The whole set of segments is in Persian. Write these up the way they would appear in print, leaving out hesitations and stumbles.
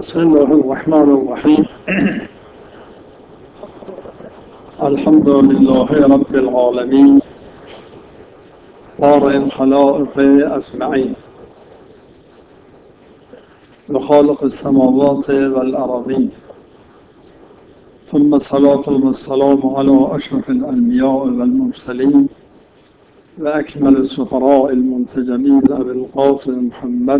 بسم الله الرحمن الرحيم الحمد لله رب العالمين بارئ الخلائق أجمعين وخالق السماوات والأراضين ثم الصلاة والسلام على أشرف الأنبياء والمرسلين وأكمل السفراء المنتجمين أبي القاسم محمد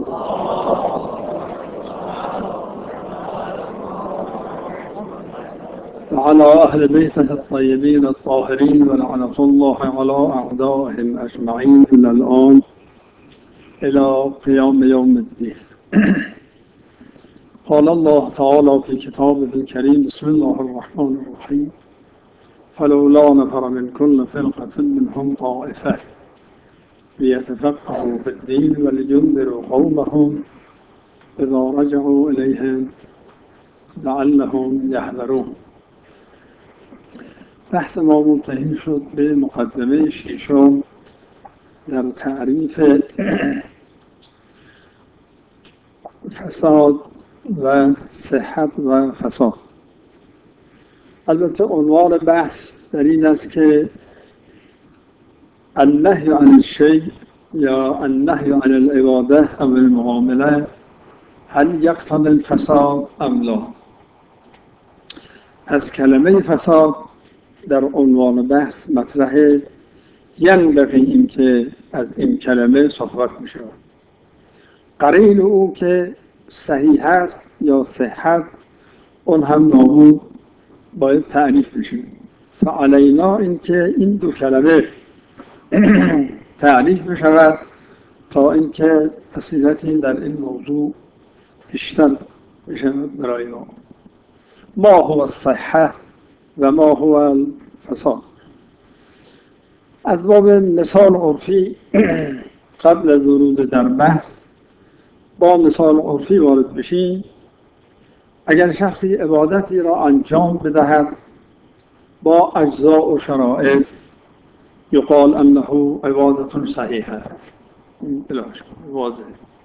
وعلى أهل بيته الطيبين الطاهرين ولعنة الله على أعدائهم أجمعين إلى الآن إلى قيام يوم الدين. قال الله تعالى في كتابه الكريم: بسم الله الرحمن الرحيم فلولا نفر من كل فرقة منهم طائفة ليتفقهوا في الدين ولينذروا قومهم إذا رجعوا إليهم لعلهم يحذرون. بحث ما منتهی شد به مقدمه ششم در تعریف فساد و صحت و فساد. البته عنوان بحث در این است که النهی عن الشیء یا النهی عن العباده او المعامله هل یقتضی الفساد ام لا. از کلمه فساد در عنوان بحث مطرحه، ینبغی این که از این کلمه صحبت می شود. قرین او که صحیح است یا صحت، اون هم نابود باید تعریف بشه. فعلینا این که این دو کلمه تعریف بشود تا اینکه بصیرتی در این موضوع بیشتر بشود برای ما هو الصحه و ما هو الفساد. از باب مثال عرفی قبل از ورود در بحث با مثال عرفی وارد بشیم. اگر شخصی عبادتی را انجام بدهد با اجزاء و شرایط، یقال انه عبادت صحیحه، واضح.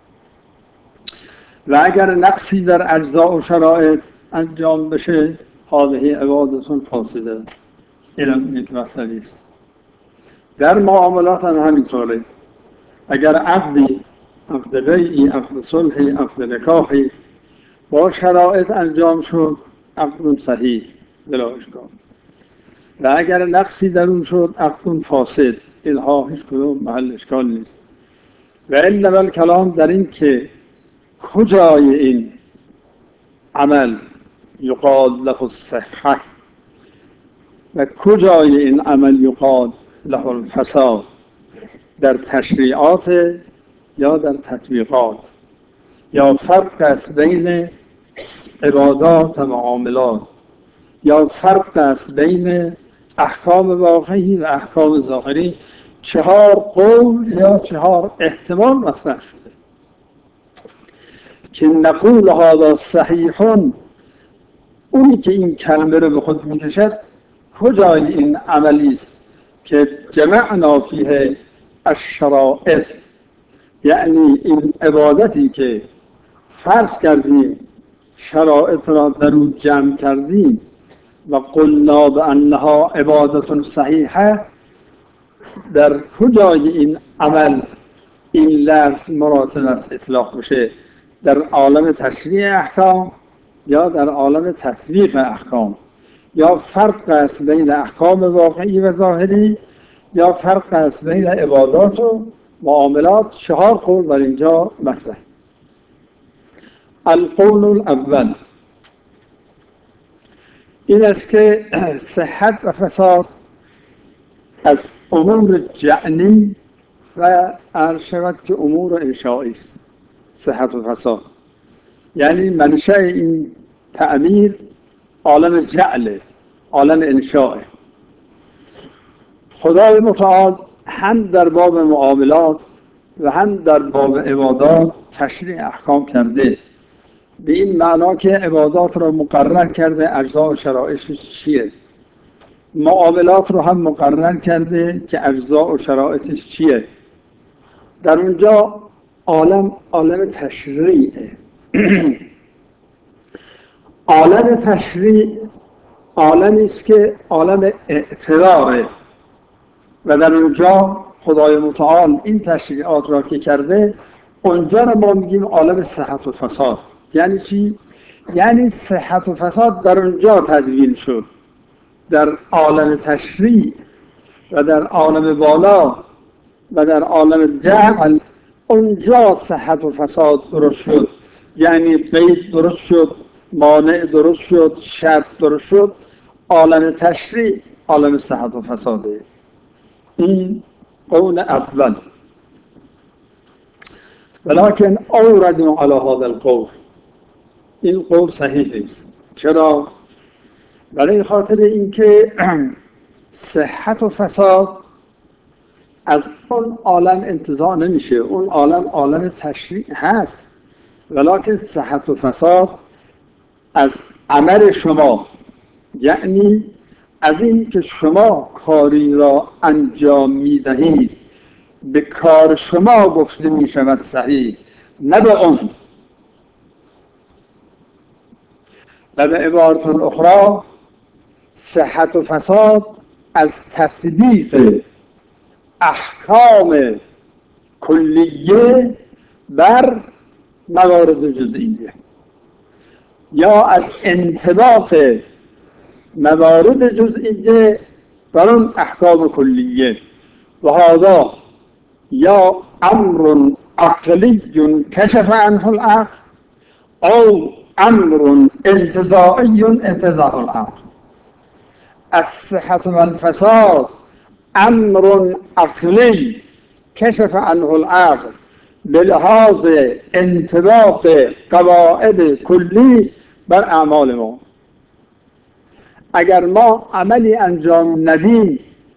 و اگر نقصی در اجزاء و شرایط انجام بشه، هذه عبادت فاسده. این یک مسئله است. در معاملات هم همینطوره. اگر عقدی، عقد بیعی، عقد صلحی، عقد نکاحی با شرایط انجام شد، عقد صحیح بلا اشکال. و اگر نقصی در اون شد، عقد فاسد. اینها هیچ کدوم محل اشکال نیست. و انما الکلام در این که کجای این عمل یقال له الصحه و کجای این عمل یقال له الفساد، در تشریعات یا در تطبیقات، یا فرق است بین عبادات و معاملات، یا فرق است بین احکام واقعی و احکام ظاهری. 4 قول یا 4 احتمال مطرح شده که نقول هذا صحیح، اونی که این کلمه رو به خود میکشد کجای این عملی است که جمعنا فیه الشرائط، یعنی این عبادتی که فرض کردیم شرائط را در اون جمع کردیم و قلنا بانها عبادت صحیحه، در کجای این عمل این لفظ مناسب است اطلاق بشه؟ در عالم تشریع احکام یا در عالم تطبیق احکام؟ یا فرق است بین احکام واقعی و ظاهری، یا فرق است بین عبادات و معاملات. 4 قول در اینجا مطرح. القول الاول این است که صحت و فساد از امور جعلی و عرض شود که امور انشائی است. صحت و فساد یعنی منشأ این تعبیر عالم جعل، عالم انشاء. خدای متعال هم در باب معاملات و هم در باب عبادات تشریع احکام کرده، به این معنا که عبادات را مقرر کرده اجزا و شرایطش چیه، معاملات رو هم مقرر کرده که اجزا و شرایطش چیه. در اونجا عالم تشریعه عالم تشریع عالمی است که عالم اعتباره و در اونجا خدای متعال این تشریعات را که کرده، اونجا را ما میگیم عالم صحت و فساد. یعنی چی؟ یعنی صحت و فساد در اونجا تدوین شد، در عالم تشریع و در عالم بالا و در عالم جعل. اونجا صحت و فساد درست شد، یعنی قید درست شد، مانع درست شد، شرط درست شد. عالم تشریع عالم صحت و فساده. این قول اول. ولكن اوردوا على هذا القول، این قول صحیح است. چرا؟ برای خاطر اینکه صحت و فساد از اون عالم انتزاع نمیشه. اون عالم عالم تشریع هست، ولکن صحت و فساد از عمل شما، یعنی از این که شما کاری را انجام میدهید به کار شما گفته میشود صحیح، نه به اون. و به عبارت اخرى صحت و فساد از تطبیق احکام کلیه بر موارد جزئیه، یا از انطباق موارد جزئیه بر اون احکام کلیه. و هذا یا امر عقلی کشف عنه العقل او امر انتزاعی انتزاع العقل. الصحة والفساد امر عقلی کشف عنه العقل بلحاظ انطباق قواعد کلی بر اعمال ما. اگر ما عملی انجام ندیم،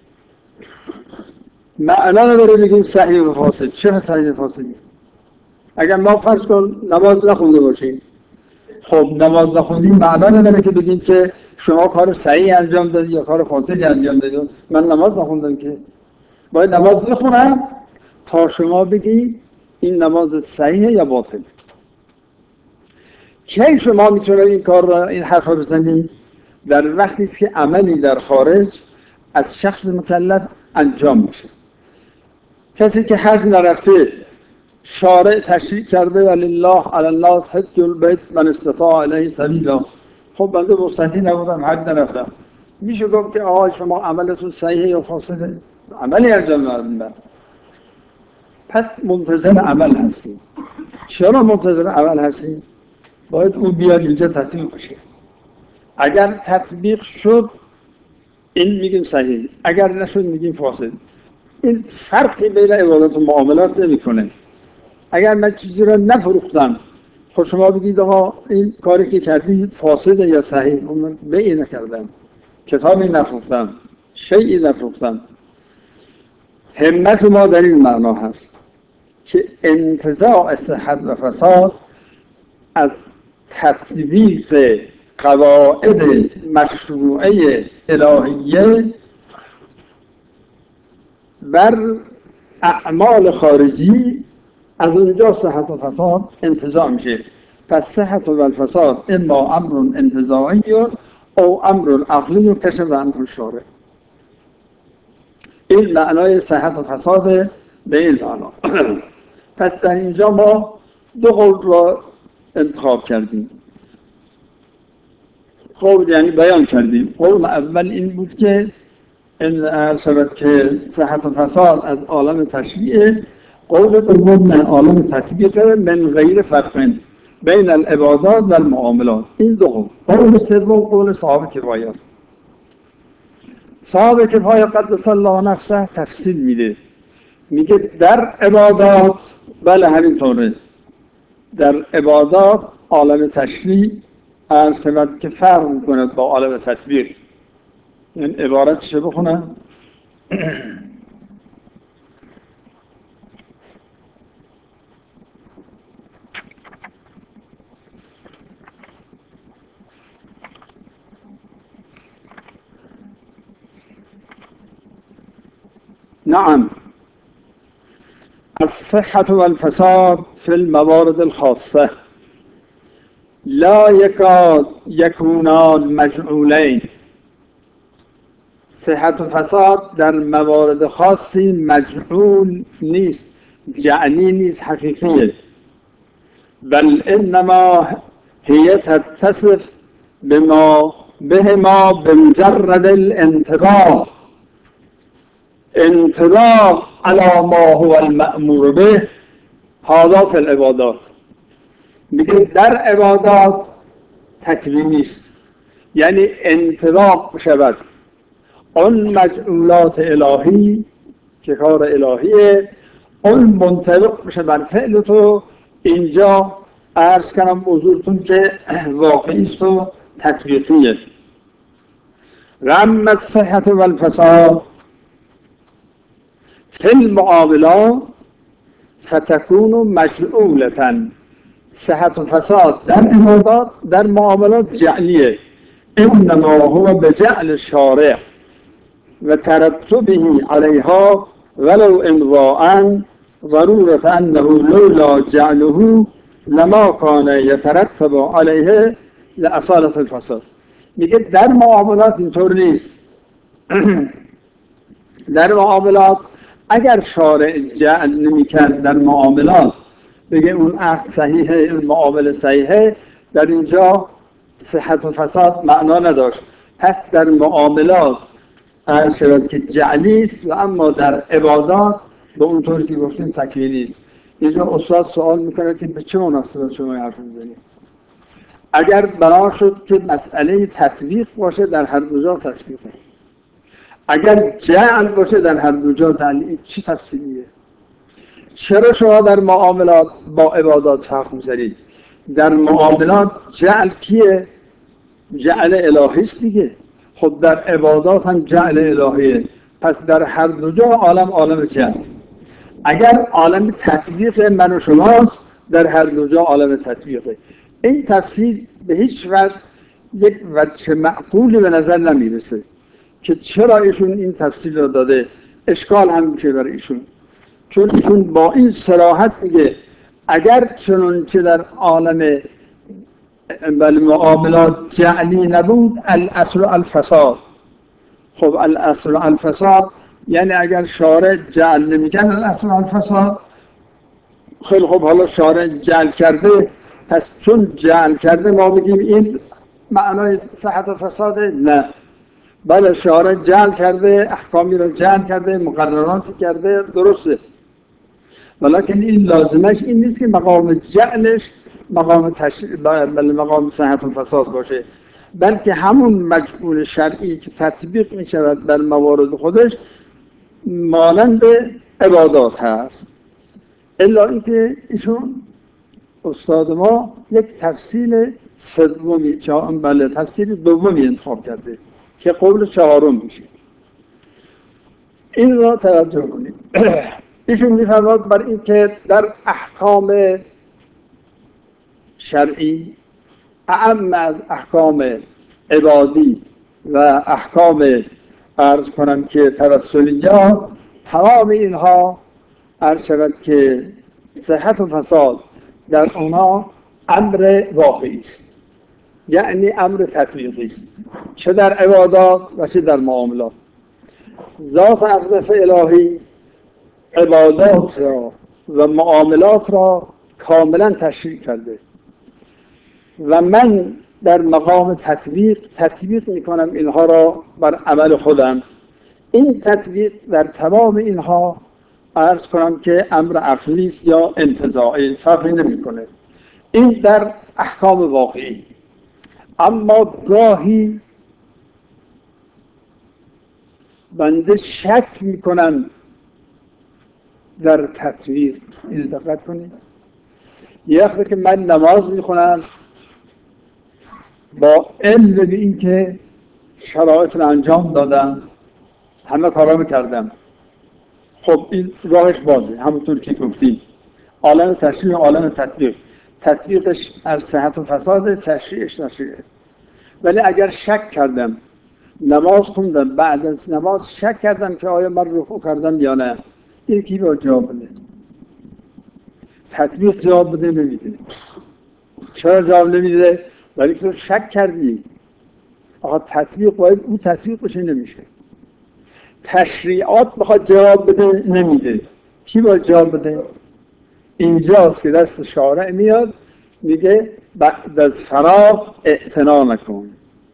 معنا نداره بگیم صحیح و فاسد. چه صحیح و فاسدی؟ اگر ما فرض کن نماز نخونده باشیم، خب نماز نخوندیم معنا نداره که بگیم که شما کار صحیح انجام دادی یا کار فاسدی انجام دادی. من نماز نخوندم که باید نماز بخونم تا شما بگی این نماز صحیحه یا باطله. کی شما میتونید این کار را، این حرف را بزنید؟ در وقتی است که عملی در خارج از شخص مکلف انجام میشه. کسی که حج نرفته، شارع تشریع کرده ولله علی الناس حج البیت من استطاع الیه سبیلا. خب بنده مستطیع نبودم، حج نرفتم، میشه گفت که آقا شما عملتون صحیحه یا فاسده؟ عملی انجام ندادید. پس منتظر عمل هستیم. چرا منتظر عمل هستیم؟ باید اون بیاد اینجا تطبیق بشه. اگر تطبیق شد این میگیم صحیح، اگر نشد میگیم فاسد. این فرقی بین عبادات و معاملات نمیکنه. اگر من چیزی را نفروختم، خب شما بگید آقا این کاری که کردی فاسده یا صحیح؟ من بیع نکردم، کتابی نفروختم، شیئی نفروختم. همت ما در این معنا هست که انتزاع صحت و فساد از تطبیق قواعد مشروعه الهیه بر اعمال خارجی، از اونجا صحت و فساد انتزاع میشه. پس صحت و الفساد اما امر انتزاعی او امر عقلی کشف عنه الشارع. این معنای صحت و فساد به این معنا. پس در اینجا ما دو قول را انتخاب کردیم. قول یعنی بیان کردیم. قول اول این بود که این شود که صحت و فساد از عالم تشریع. قول دوم من عالم تطبیق من غیر فرق بین العبادات و المعاملات. این دو قول. قول سوم قول صاحب کفایه است. صاحب کفایه قدس الله نفسه تفصیل میده، میگه در عبادات بله همینطوره، در عبادات عالم تشریع شود که فرق میکند با عالم تطبیق. این عبارتش بخونم. نعم الصحة والفساد في الموارد الخاصة لا یکاد یکونان مجعولین. صحت و فساد در موارد خاصی مجعول نیست، جعلی نیست، حقیقیه. بل انما هي تتصف بهما بمجرد الانطباق، انطباق على ما هو المأمور به. هذا في العبادات. میگه در عبادات تکوینی است، یعنی انطباق شود اون مجعولات الهی که کار الهیه، اون منطبق بشه بر فعل تو. اینجا عرض کنم حضورتون که واقعی است و تطبیقیه. رم الصحة والفساد فی المعاملات فتكون مجعولة. صحت و فساد در عبادات در معاملات جعلیه، انما هو بجعل الشارع و ترتبه علیها ولو امضاء ضرورة انه لولا جعله لما کان یترتب علیه لأصالة الفساد. میگه در معاملات اینطور نیست. در معاملات اگر شارع جعل نمی‌کرد در معاملات، بگه اون عقد صحیحه، اون معامله صحیحه، در اینجا صحت و فساد معنا نداشت. پس در معاملات عرض شود که جعلی است، و اما در عبادات به اونطور که گفتیم تکوینی است. اینجا استاد سوال میکنه که به چه مناسبت شما حرف میزنید؟ اگر بنا شد که مسئله تطبیق باشه، در هر دو جا تطبیقه. اگر جعل باشه در هر دو جا تعلیل، چی تفصیلیه؟ چرا شما در معاملات با عبادات فرق می‌ذارید؟ در معاملات جعل کیه؟ جعل الهی است دیگه. خب در عبادات هم جعل الهیه. پس در هر دو جا عالم جعل. اگر عالم تطبیق من و شماست، در هر دو جا عالم تطبیقه. این تفسیر به هیچ وجه یک وجه معقولی به نظر نمیرسه که چرا ایشون این تفسیر رو داده. اشکال هم میشه برای ایشون، چون ایشون با این صراحت میگه اگر چنانچه در عالم معاملات جعلی نبود، الاصل الفساد. خب الاصل الفساد یعنی اگر شارع جعل نمیکرد الاصل الفساد. خیلی خب حالا شارع جعل کرده، پس چون جعل کرده ما بگیم این معنای صحت و فساده؟ نه. بله، شارع جعل کرده، احکامی را جعل کرده، مقرراتی کرده، درسته، ولیکن این لازمش این نیست که مقام جعلش مقام صحت و فساد باشه، بلکه همون مجبور شرعی که تطبیق می شود در موارد خودش مانند عبادات هست. الا اینکه ایشون استاد ما یک تفصیل سومی، تفصیل دومی انتخاب کرده که قول چهارم میشه. این را توجه کنید. ایشون می‌فرماید بر این که در احکام شرعی اعم از احکام عبادی و احکام عرض کنم که توسلیات، تمام اینها عرض شود که صحت و فساد در اونها امر واقعی است، یعنی امر تطبیقی است، چه در عبادات و چه در معاملات. ذات اقدس الهی عبادات را و معاملات را کاملا تشریع کرده و من در مقام تطبیق میکنم اینها را بر عمل خودم. این تطبیق در تمام اینها عرض کنم که امر عقلی است یا انتزاعی، فرقی نمیکنه. این در احکام واقعی. اما گاهی بنده شک میکنم در تطبیق. این دقت کنید. یه وقتی که من نماز میخونم با علم به این که شرایط رو انجام دادم، همه کارامو کردم، خب این راهش بازه، همونطور که گفتیم عالم تشریع، عالم تطبیقش از صحت و فساد، تشریعش تشریعه. ولی اگر شک کردم، نماز خوندم، بعد از نماز شک کردم که آیا من رکوع کردم یا نه، این کی با جواب بده؟ تطبیق جواب بده نمیده. چرا جواب نمیده؟ ولی تو شک کردی. آقا تطبیق باید اون تطبیق بشه، نمیشه. تشریعات بخواد جواب بده نمیده. کی باید جواب بده؟ اینجاست که دست شارع میاد میگه بعد از فراغ اعتنا نکن،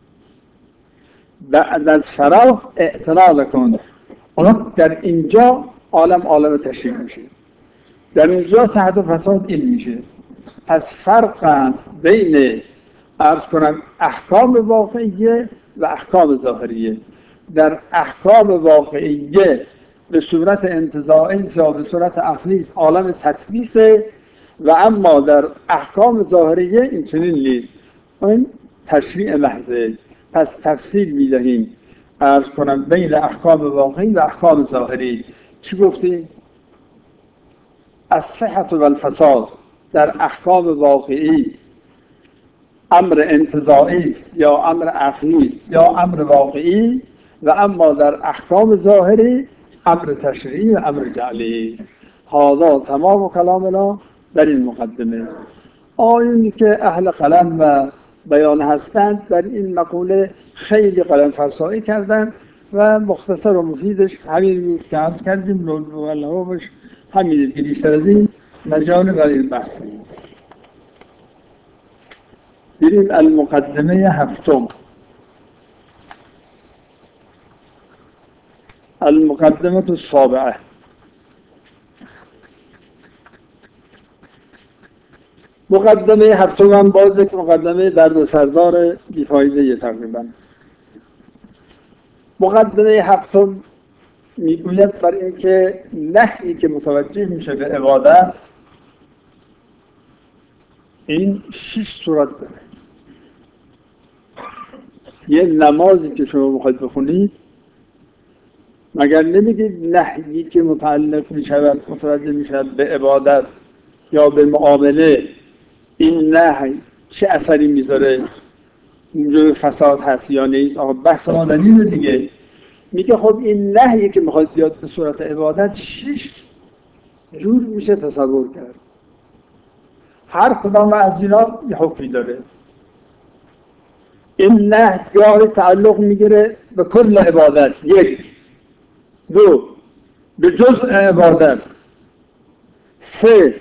بعد از فراغ اعتنا نکن. اون در اینجا عالم تشریع میشه، در اینجا صحت و فساد این میشه. پس فرق است بین عرض کنم احکام واقعیه و احکام ظاهریه. در احکام واقعیه به صورت انتزاعی یا به صورت عقلی عالم تطبیقه، و اما در احکام ظاهریه این چنین نیست، این تشریع محضه. پس تفصیل میدهیم عرض کنم بین احکام واقعی و احکام ظاهری. چی گفتیم؟ الصحة و الفساد در احکام واقعی امر انتزاعی است یا امر عقلی است یا امر واقعی، و اما در احکام ظاهری امر تشریعی و امر جعلی است. هذا تمام کلامنا در این مقدمه. آیونی که اهل قلم و بیان هستند در این مقوله خیلی قلم فرسایی کردند و مختصر و مفیدش همین بود که عرض کردیم. لولوش همین که بیشتر از این مجال برای این بحث نیست. بریم المقدمه هفتم. المقدمه السابعه. مقدمه هفتم هم باز یک مقدمه درد و سردار بیفایده تقریبا. مقدمه هفتم میگوید برای اینکه نهی که متوجه میشه به عبادت این 6 صورت داره. یه نمازی که شما میخواید بخونید مگر نمیگید نهی که متعلق میشود متوجه میشود به عبادت یا به معامله، این نهی چه اثری میذاره، موجب فساد هست یا نیست؟ آقا بحث ما دلیل دیگه. میگه خب این نهی که میخواد بیاد به صورت عبادت 6 جور میشه تصور کرد. هر کدام از اینا یه حکمی داره. این نهی گاهی تعلق میگیره به کل عبادت، 1. 2 به جزء عبادت. 3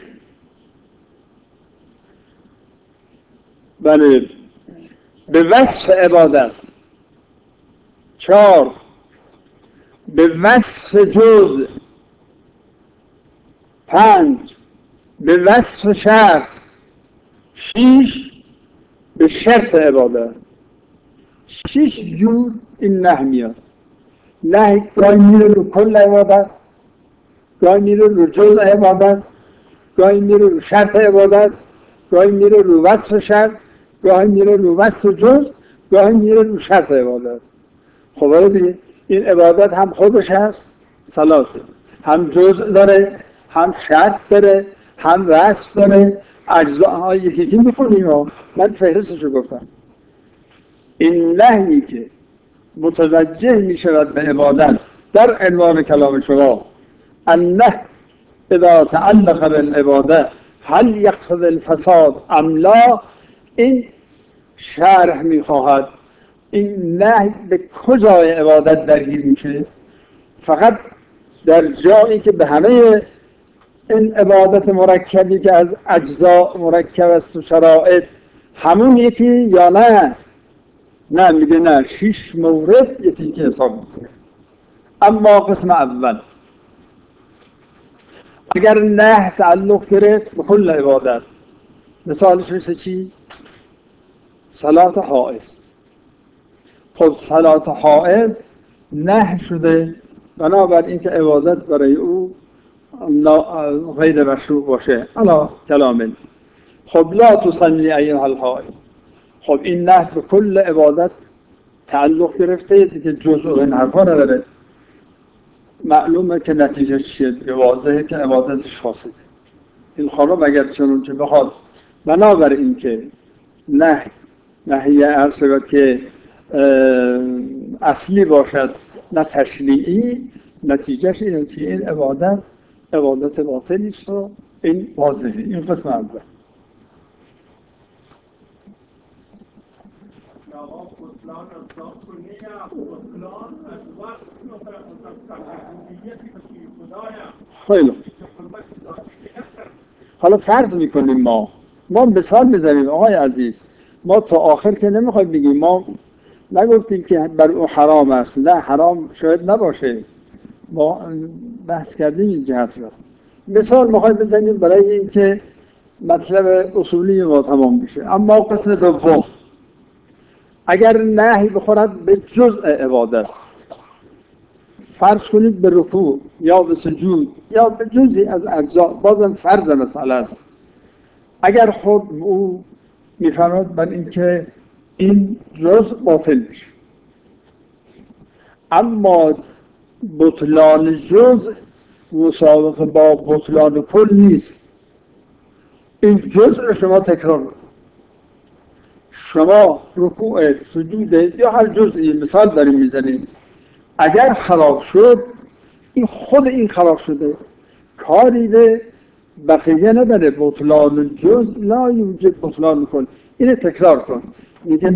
بله به وصف عبادت. 4 به وصف جزء. 5 به وصف شرط. 6 به شرط عبادت. 6 جور این نهی میاد. نهی گاهی میره رو کل عبادت، گاهی میره رو جزء عبادت، گاهی میره رو شرط عبادت، گاهی میره رو وصف شرط، گاهی میره رو وصف جزء، گاهی میره رو شرط عبادت. خب دیگه این عبادت هم خودش هست صلاته، هم جزء داره، هم شرط داره، هم وصف داره. اجزاء یکی میخونیم. من فهرستشو گفتم. این نهی که متوجه می شود به عبادت در عنوان کلام شما، النهی اذا تعلق بالعباده هل یقتضی الفساد ام لا، این شرح می خواهد این نهی به کجای عبادت درگیر میشه. فقط در جایی که به همه این عبادت مرکبی که از اجزا مرکب است و شرائط همون یکی یا نه؟ نه، میگه نه، 6 مورد یکی که حساب میکنه. اما قسم اول اگر نه تعلق گرفت به کل عبادت، مثالش مثل چی؟ صلات حائض. خب صلات حائض نه شده بنابراین که عبادت برای او غیر مشروع باشه علا کلامه. خب لا تصلی ایها الحائض، خب این نه به کل عبادت تعلق گرفته دیگه، جزء این حرفا نداره. معلومه که نتیجه چیه دیگه، واضحه که عبادتش فاسده. این خانم اگر چنون که بخواد بنابراین که نهی عرض شد که اصلی باشد نه تشریعی، نتیجهش اینه که این عبادت باطلی است و این واضحه. این قسم اول. خیلی حالا فرض میکنیم ما مثال میزنیم آقای عزیز، ما تا آخر که نمیخوایم بگیم، ما نگفتیم که بر او حرام است، نه حرام شاید نباشه، ما بحث کردیم این جهت را. مثال میخوایم بزنیم برای اینکه مطلب اصولی ما تمام بشه. اما قسم دوم، اگر نهی بخورد به جزء عبادت، فرض کنید به رکوع یا به سجود یا به جزئی از اجزا، بازم فرض مسئله است، اگر خود او میفرماد بر اینکه این جزء باطل میشه، اما بطلان جزء مسابقه با بطلان کل نیست. این جزء رو شما تکرار کنید، شما رکوع سجود یا هر جزئی مثال داریم میزنیم، اگر خراب شد این خود این خراب شده، کاری به بقیه نداره. بطلان جزء لا یوجد بطلان کل. اینو تکرار کن. میگه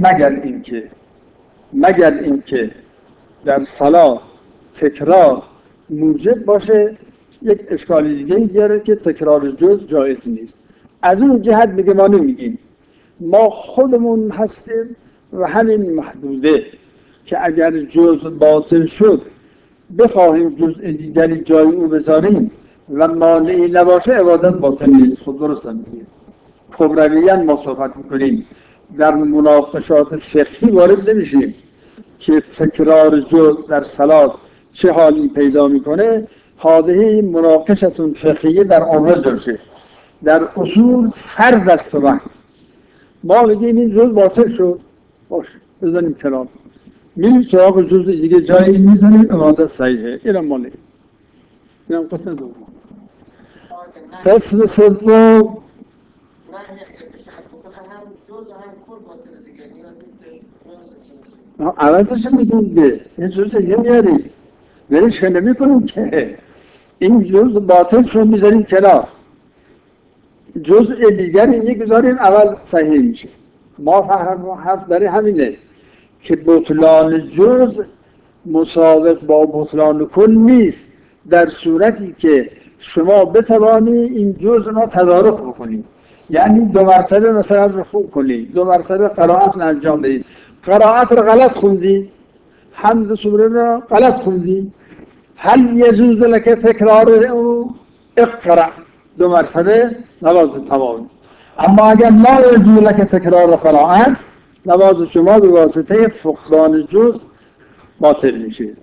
مگر اینکه در صلاة تکرار موجب باشه، یک اشکال دیگه میاره که تکرار جزء جایز نیست. از اون جهت میگه ما نمیگیم، ما خودمون هستیم و همین محدوده که اگر جزء باطل شد بخواهیم جزء دیگری جای او بذاریم و مانعی نباشه، عبادت باطل نیست. خود درست میگه. کبرویاً ما صحبت میکنیم، در مناقشات فقهی وارد نمیشیم که تکرار جزء در صلات چه حالی پیدا میکنه. حاضر مناقشتون فقهی در آن جلشه، در اصول فرض است. و ما میگیم این جزء باطل شد، باشه بزنیم کنار، میریم سراغ جزء دیگه جایی میزنیم، عبادت صحیحه. اینم مالی، اینم قسم دوم. قسم سوم، عوضش میگیم که این جزء دیگه میاریم، ولش که نمی کنیم که این جزء باطل شد میذاریم کنار، جزء دیگری میگذاریم اول صحیح میشه. ما حرف داره همینه که بطلان جزء مسابق با بطلان کل نیست، در صورتی که شما بتوانی این جزء را تدارک بکنید. یعنی دو مرتبه مثلا رکوع کنید، دو مرتبه قرائت انجام بدید، قرائت را غلط خوندید، حمد سوره را غلط خوندید، هل یجوز لك تکرار او؟ اقرأ، دو مرتبه نماز تمام. اما اگر لا یجوز لك تکرار قرائت، نماز شما به واسطه فقدان جزء باطل میشه.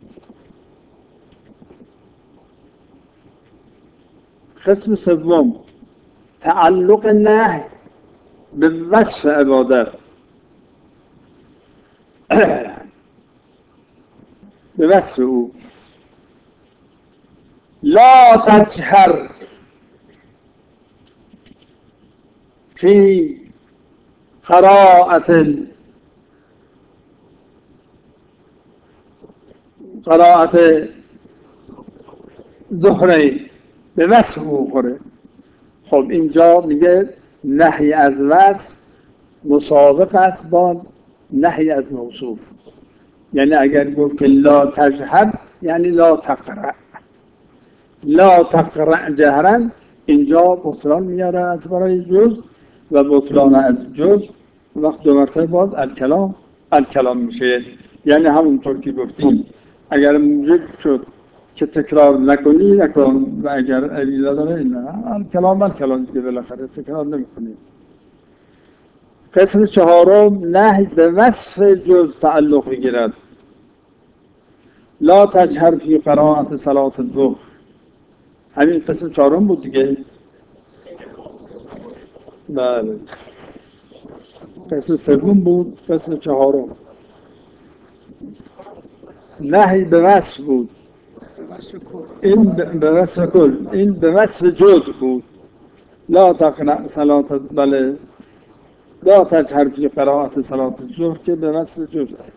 قسم سوم، تعلق نهی به وصف عبادت. به وصف او، لا تجهر فی قراءت ظهرین، به وصف او خوره. خب اینجا میگه نهی از وصف مسابق است با نهی از موصوف. یعنی اگر گفت که لا تجهر یعنی لا تقرأ، لا تقرأ جهرا، اینجا بطلان میاره از برای جز و بطلان از جز، وقت دو مرتبه باز الکلام میشه. یعنی همونطور که گفتیم اگر موجب شد که تکرار نکن و اگر علیله داره نه، الکلام دیگه بالاخره تکرار نمیکنیم. قسم چهارم، نهی به وصف جز تعلق میگیرد. لا تجهر فی قراءت صلاة الظهر، همین قسم چهارم بود دیگه. بله، قسم سوم بود، قسم چهارم نهی به وصف بود. این به وصف کل، این به وصف جز بود. لا تقرأ صلاة، بله، لا تجهر فی قراءت صلاة الظهر که به وصف جز است.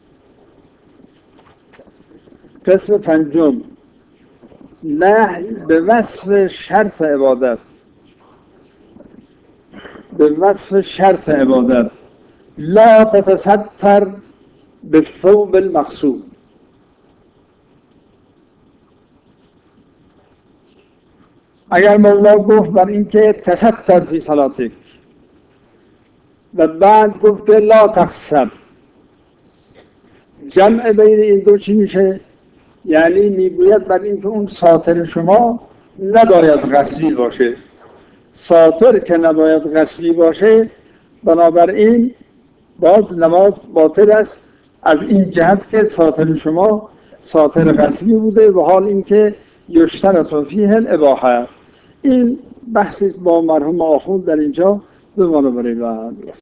قسم پنجم، نهی به وصف شرط عبادت. به وصف شرط عبادت، لا تتستر به ثوب المقصود. اگر مولا گفت بر اینکه تستر فی صلاتک و بعد گفت لا تخسر، جمع بین این دو چی میشه؟ یعنی میگوید بر اینکه اون ساتر شما نباید غسلی باشه. ساتر که نباید غسلی باشه، بنابراین باز نماز باطل است از این جهت که ساتر شما ساتر غسلی بوده و حال اینکه یشترط فیه الاباحه. این بحثی با مرحوم آخوند در اینجا به ما رو برای